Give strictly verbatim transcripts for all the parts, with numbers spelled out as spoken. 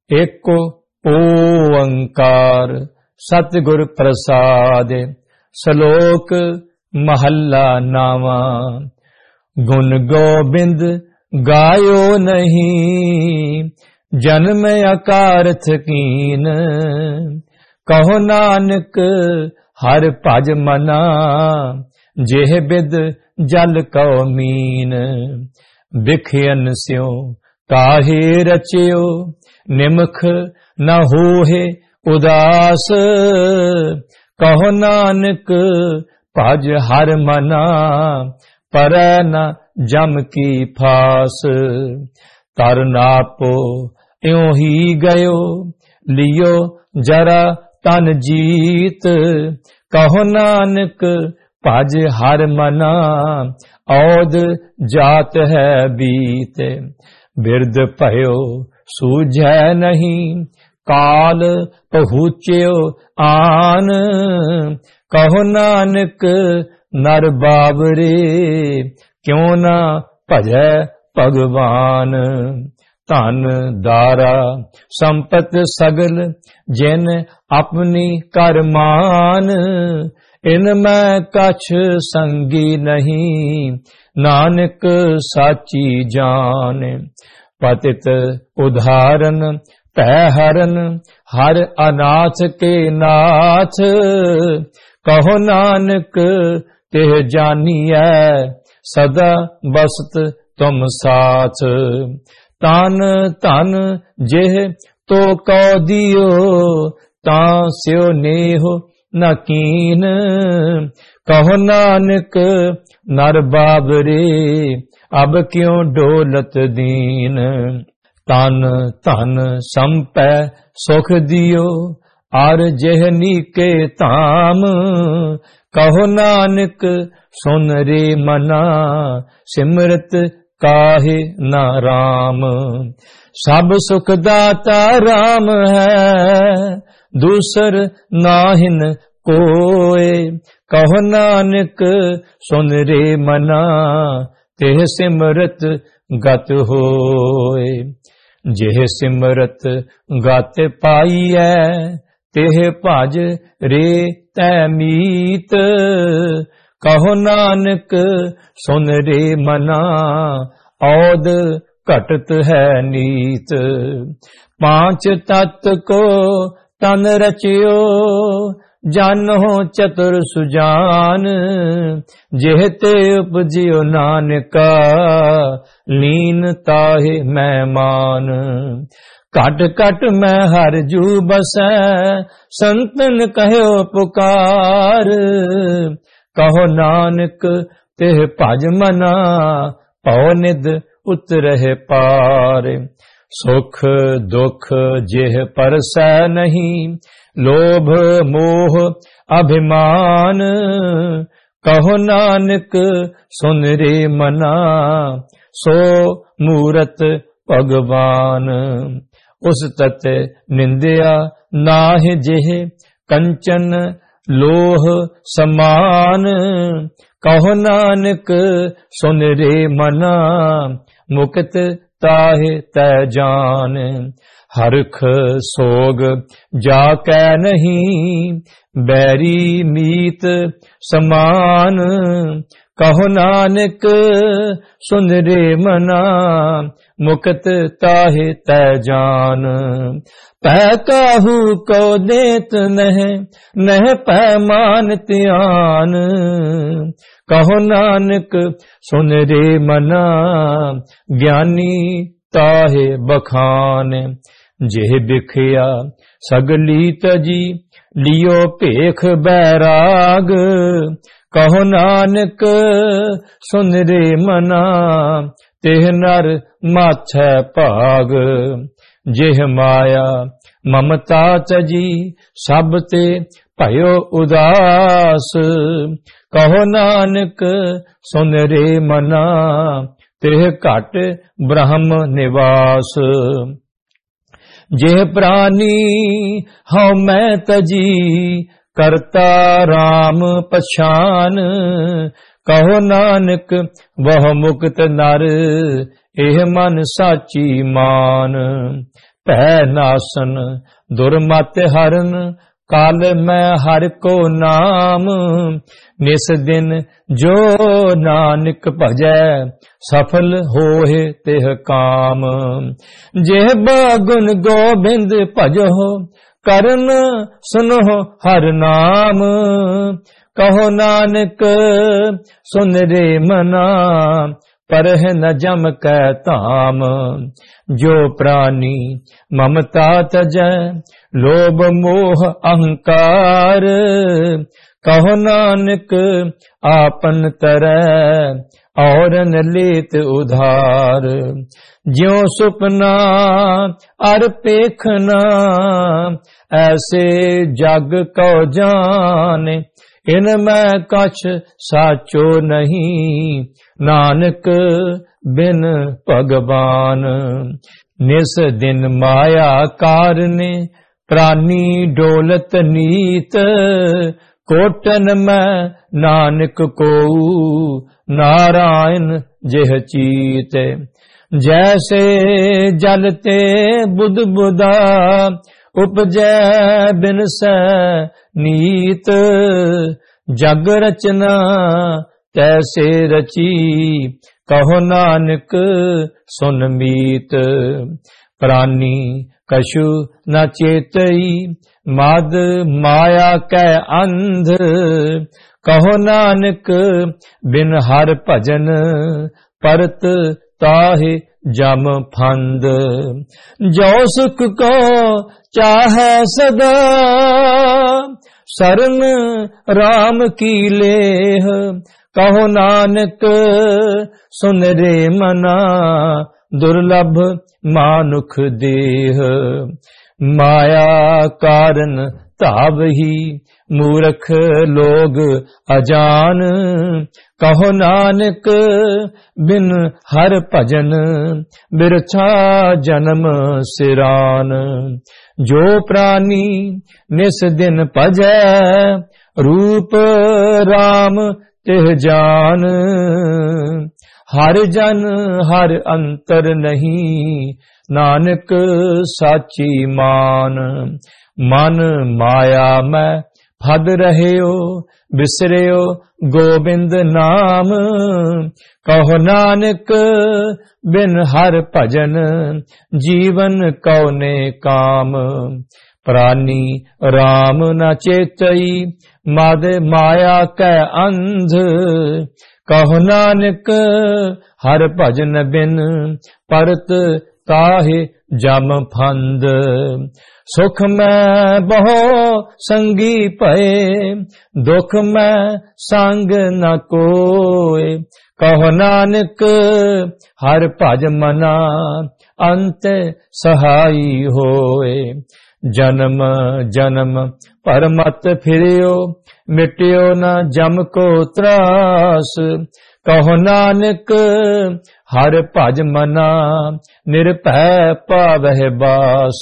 एको ओंकार सतगुर प्रसाद। श्लोक महला नावा। गुण गोबिंद गायो नहीं, जन्म अकारथ कीन। कहो नानक हर भज मना, जेह बिद जल कौ मीन। बिखयन स्यों काहे रचियो, निमख न होहे उदास। कहो नानक भज हर मना, परੈ न जम की फास। तर नापो इਉਂ ही गयो, लियो जरा तन जीत। कहो नानक भज हर मना, औद जात है बीत। बिरद भयो सूझै नहीं, काल पहुँच्यो आन। कहो नानक नर बावरे, क्यों ना भजै भगवान। धन दारा संपत सगल, जिन अपनी कर मान। इनमें कछ संगी नहीं, नानक साची जान। पतित उदाहरण पै हरन, हर अनाथ के नाथ। कहो नानक तेह जानिए, सदा बसत तुम साथ। तान धन जेह तो कौ दियो, तां स्यो नेहो न कीन। कहो नानक नर बाबरे, अब क्यों डोलत दीन। तन धन संपै सुख दियो, आर जेह नीके धाम। कहो नानक सुन रे मना, सिमरत काहे न राम। सब सुख दाता राम है, दूसर नाहिन कोय। कहो नानक सुन रे मना, तेह सिमरत गत होय। जेह सिमरत गत पाईऐ, तेह भज रे तै मीत। कहो नानक सुन रे मना, औद घटत है नीत। पांच तत्त को तन रचियो, जानो चतुर सुजान। जेह ते उपजियो नानका, लीन ताहे मैं मान। कट कट मैं हर जू बसै, संतन कहो पुकार। कहो नानक तेह भज मना, पौ निध उतरह पार। सुख दुख जेह परसै नहीं, लोभ मोह अभिमान। कहो नानक सुन रे मना, सो मूरत भगवान। उस तत निंदिया नाहि जेह, कंचन लोह समान। कहो नानक सुन रे मना, मुक्त ताहे तै जान। हरख सोग जाकै नहीं, बैरी मीत समान। कहो नानक सुन रे मना, मुक्त ताहे तै जान। पै काहू को देत नह, नह पै मानत आन। कहो नानक सुन रे मना, ज्ञानी ताहे बखान। जेह बिखया सगली तजी, लियो पेख बैराग। कहो नानक सुन रे मना, तेह नर माथै भाग। जेह माया ममता तजी, सब ते भयो उदास। कहो नानक सुन रे मना, तेह घट ब्रह्म निवास। जेह प्राणी हौ मैं तजी, करता राम पछान। कहो नानक वह मुक्त नर, एह मन साची मान। ਭੈ ਨਾਸਨ ਦੁਰਮਤਿ ਹਰਨ ਕਾਲ ਮੈਂ ਹਰਿ ਕੋ ਨਾਮ ਨਿਸ ਦਿਨ ਜੋ ਨਾਨਕ ਭਜੈ ਸਫਲ ਹੋਏ ਤਿਹ ਕਾਮ ਜਿਹਬਾ ਗੁਣ ਗੋਬਿੰਦ ਭਜੋ ਕਰਨ ਸੁਨੋ ਹਰ ਨਾਮ ਕਹੋ ਨਾਨਕ ਸੁਨ ਰੇ ਮਨਾ परह न जम कै धाम जो प्राणी ममता तजै लोभ मोह अहंकार कहो नानक आपन तरह औरन लेत उधार ज्यों सुपना अर पेखना ऐसे जग को जाने इन मैं कछ साचो नहीं नानक बिन भगवान निस दिन माया कारने प्राणी डोलत नीत कोटन में नानक को नारायण जेह चीत जैसे जलते बुध बुदा उपजै बिन स नीत जग रचना तैसे रची कहो नानक सुन मीत प्राणी कछु न चेतई मद माया कै अंध कहो नानक बिन हर भजन परत ताहि जम फंद जो सुख को चाहे सदा शरण राम की लेह कहो नानक सुन रे मना दुर्लभ मानुख देह माया कारण तावही मूर्ख लोग अजान कहो नानक बिन हर भजन बिरथा जन्म सिरान जो प्राणी निस दिन भजै रूप राम तिह जान हर जन हर अंतर नहीं नानक साची मान मन माया में फद रहियो बिसरियो गोबिंद नाम कहो नानक बिन हर भजन जीवन कौने काम प्राणी राम न चेतई मद माया कै अंध कहो नानक हर भजन बिन परत ताहि जम फंद सुख में बहो संगी भये दुख में संग न कोय कहो नानक हर भज मना अंत सहाई होए जन्म जन्म पर मत फिरियो मिटियो न जम को त्रास कहो नानक हर भज मना निर्भय पावह बास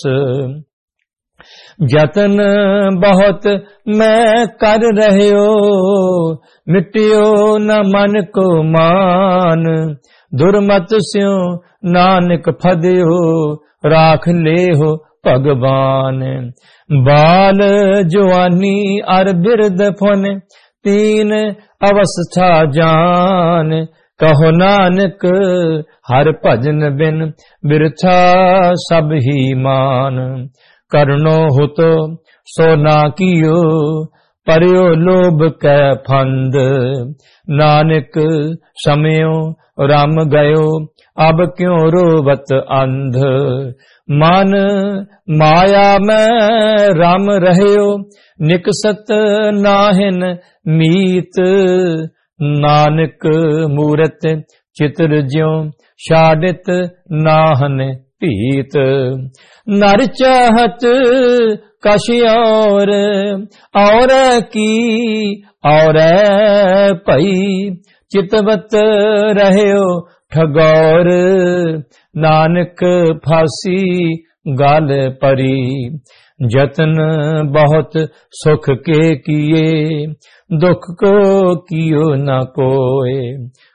जतन बहुत मैं कर रहियो मिटियो न मन को मान दुर्मत स्यों नानक फदियो राख ले हो भगवान बाल जवानी अर बिरद फुन तीन अवस्था जान कहो नानक हर भजन बिन बिरथा सब ही मान करनो हो तो सो ना कियो परियो लोभ कै फंद नानक समयो राम गयो अब क्यों रोवत अंध मन माया में राम रहियो निकसत नाहिन मीत नानक मूरत चित्र ज्यों शाडित नाहन पीत नर चाहत कश और और की और भई चितवत रहियो ठगौर नानक फांसी गाल परी जतन बहुत सुख के किए दुख को कियो न कोय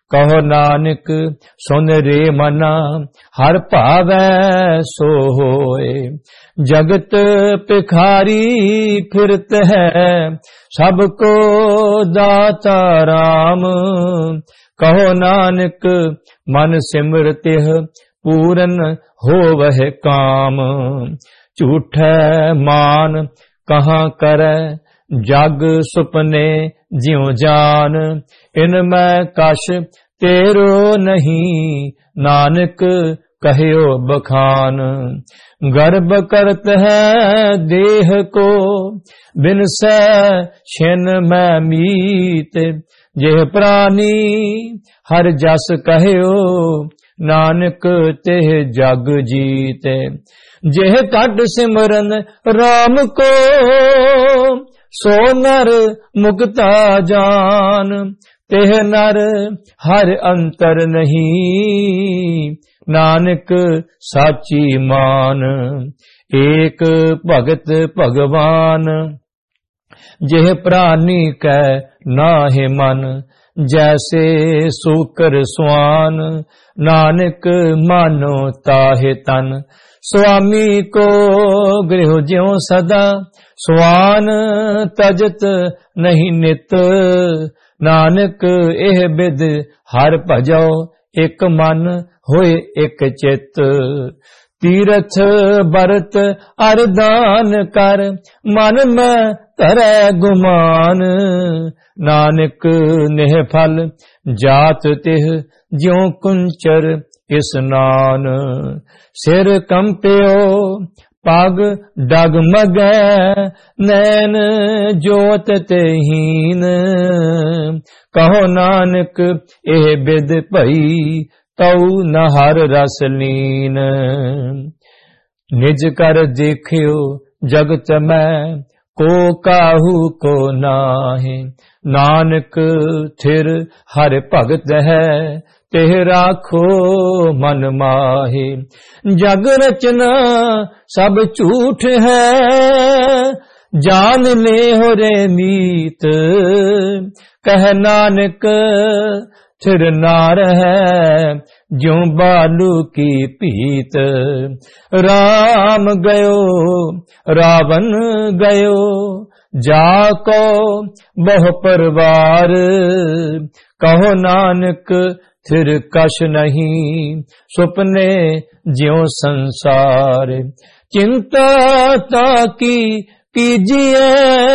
कहो नानक सुन रे मना, हर भावै सो होए। जगत भिखारी फिरत है, सबको दाता राम। कहो नानक मन सिमरतिह, पूरन होवह काम। झूठै मान कहाँ करे, जग सुपने ज्यों जान। इनमें कछ तेरो नहीं, नानक कहियो बखान। गर्भ करत है देह को, बिन सै छिन में मीत। जेह प्राणी हर जस कहियो, नानक तेह जग जीत। जेह कट सिमरन राम को, सो नर मुक्ता जान। तेह नर हर अंतर नहीं, नानक साची मान। एक भगत भगवान, जेह प्राणी कै नाहि मन। जैसे सूकर स्वान, नानक मानो ताहे तन। स्वामी को गृह ज्यों सदा, स्वान तजत नहीं नित। नानक एह बिद हर भजो, एक मन होए एक चित। तीरथ बरत अरदान कर, मन में धरै गुमान। नानक नेह फल जात तिह, ज्यों कुंचर स्नान। सिर कंप्यो पग डगमगै, नैन जोत तेहीन। कहो नानक एह बिद भई, तऊ न हर रस लीन। निज कर देखियो जगत में, को काहू को नाहि। नानक थिर हर भगत है, तेह राखो मन माहे। जग रचना सब झूठ है, जान ले हो रे मीत। कह नानक थिर नार है, ज्यों बालू की पीत। राम गयो रावण गयो, जाको बहु परवार। कहो नानक थिर कछ नहीं, सुपने ज्यों संसार। चिंता ताकी कीजिए,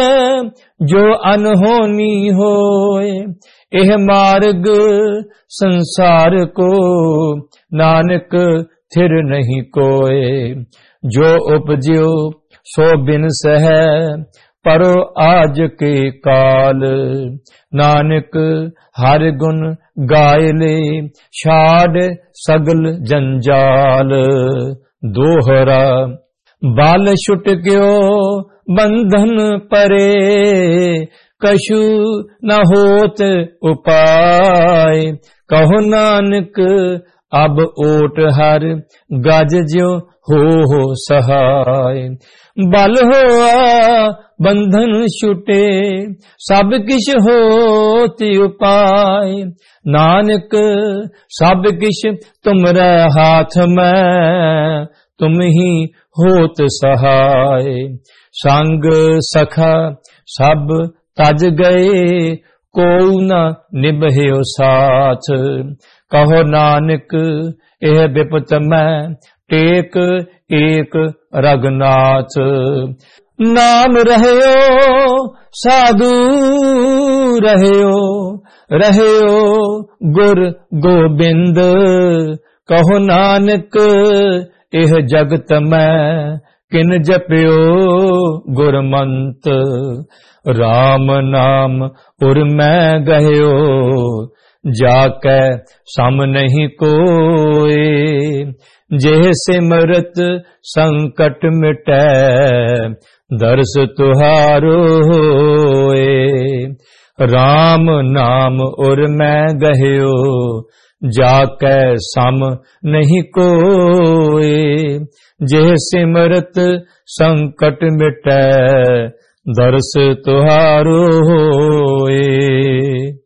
जो अनहोनी होए। एह मार्ग संसार को, नानक थिर नहीं कोय। जो उपज्यो सो बिनस है, परो आज के काल। नानक हर गुण गाय ले, छाड़ सगल जंजाल। दोहरा बाल छुट गयो बंधन परे, कछु न होत उपाय। कहो नानक अब ओट हर, गज ज्यों हो हो सहाय। बल होआ बंधन छुटे, सब किछ होत उपाय। नानक सब किछ तुमरे हाथ में, तुम ही होत सहाय। संग सखा सब तज गए, को न निभयो साथ। कहो नानक एह विपत में, टेक एक रघुनाथ। नाम रहयो साधु रहयो, रहयो गुर गोबिंद। कहो नानक एह जगत में, किन जप्यो गुरमंत। राम नाम उर मैं गयो, जाकै सम नहीं कोय। जेह सिमरत संकट मिटै, दर्श तुहारो होए। राम नाम उर मैं गयो, जाकै सम नहीं कोय। जेह सिमरत संकट मिटै, दर्श तुहारो होए।